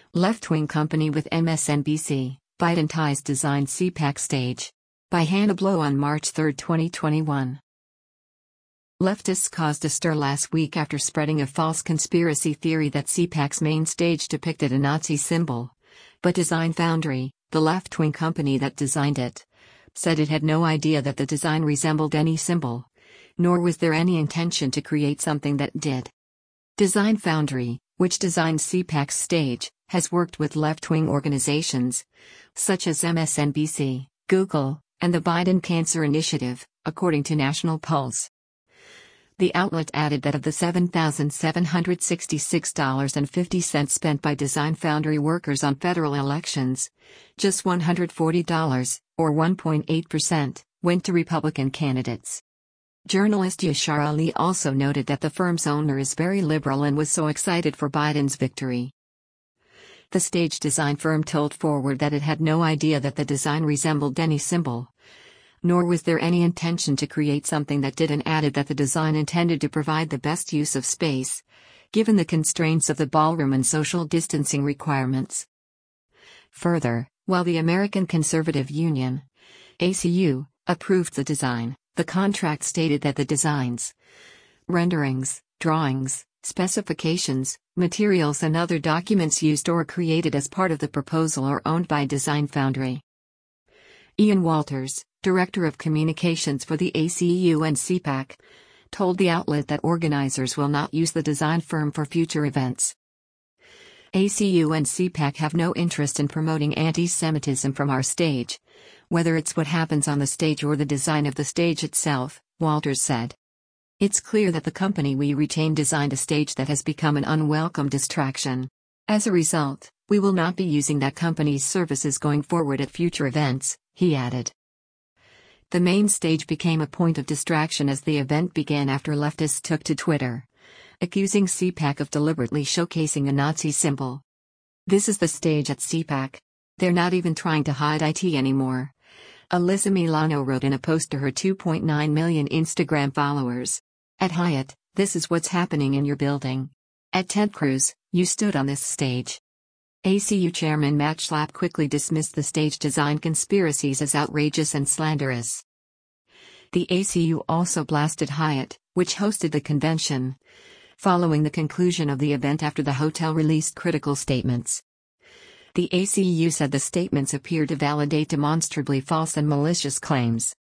Left-wing company with MSNBC, Biden ties design CPAC stage. By Hannah Blow on March 3, 2021. Leftists caused a stir last week after spreading a false conspiracy theory that CPAC's main stage depicted a Nazi symbol. But Design Foundry, the left-wing company that designed it, said it had no idea that the design resembled any symbol, nor was there any intention to create something that did. Design Foundry, which designed CPAC's stage, has worked with left-wing organizations, such as MSNBC, Google, and the Biden Cancer Initiative, according to National Pulse. The outlet added that of the $7,766.50 spent by Design Foundry workers on federal elections, just $140, or 1.8%, went to Republican candidates. Journalist Yashar Ali also noted that the firm's owner is very liberal and was so excited for Biden's victory. The stage design firm told Forward that it had no idea that the design resembled any symbol, nor was there any intention to create something that did, and added that the design intended to provide the best use of space, given the constraints of the ballroom and social distancing requirements. Further, while the American Conservative Union, ACU, approved the design, the contract stated that the designs, renderings, drawings, specifications, materials and other documents used or created as part of the proposal are owned by Design Foundry. Ian Walters, Director of Communications for the ACU and CPAC, told the outlet that organizers will not use the design firm for future events. ACU and CPAC have no interest in promoting anti-Semitism from our stage, whether it's what happens on the stage or the design of the stage itself, Walters said. It's clear that the company we retain designed a stage that has become an unwelcome distraction. As a result, we will not be using that company's services going forward at future events, he added. The main stage became a point of distraction as the event began after leftists took to Twitter, accusing CPAC of deliberately showcasing a Nazi symbol. This is the stage at CPAC. They're not even trying to hide it anymore, Alyssa Milano wrote in a post to her 2.9 million Instagram followers. At Hyatt, this is what's happening in your building. At Ted Cruz, you stood on this stage. ACU Chairman Matt Schlapp quickly dismissed the stage design conspiracies as outrageous and slanderous. The ACU also blasted Hyatt, which hosted the convention, following the conclusion of the event after the hotel released critical statements. The ACU said the statements appear to validate demonstrably false and malicious claims.